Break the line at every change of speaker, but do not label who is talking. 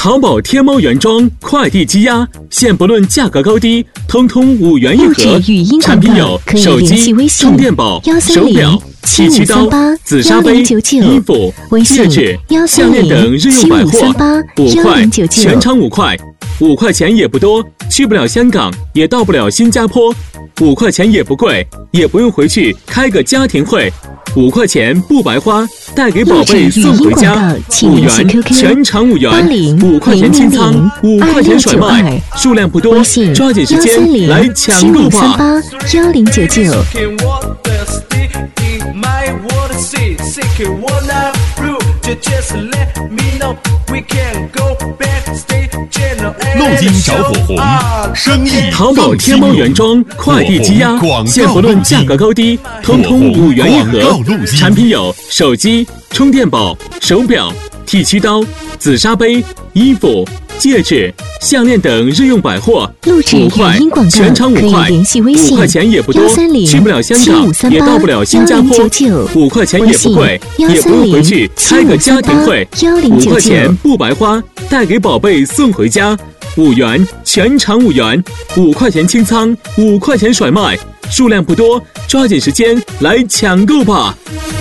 淘宝天猫原装快递积压，现不论价格高低，通通5元一盒。产品有手机、充电宝、手表、剃须刀、紫砂杯、衣服、戒指、项链等日用百货，5块，全场5块。5块钱也不多，去不了香港，也到不了新加坡。5块钱也不贵，也不用回去开个家庭会。5块钱不白花，带给宝贝送回家。5元，全场5元。5块钱清仓，5块钱甩卖，数量不多，抓紧时间来抢购吧。
75381099。
路金找火红，生意
淘宝天猫原装快递积压，现不论价格高低，通通5元一盒。产品有手机、充电宝、手表、剃须刀、紫砂杯、衣服、戒指、项链等日用百货，5块，全场5块。5块钱也不多，去不了香港，也到不了新加坡。5块钱也不贵，也不用回去开个家庭会。5块钱不白花，带给宝贝送回家。5元，全场5元。5块钱清仓，5块钱甩卖，数量不多，抓紧时间来抢购吧。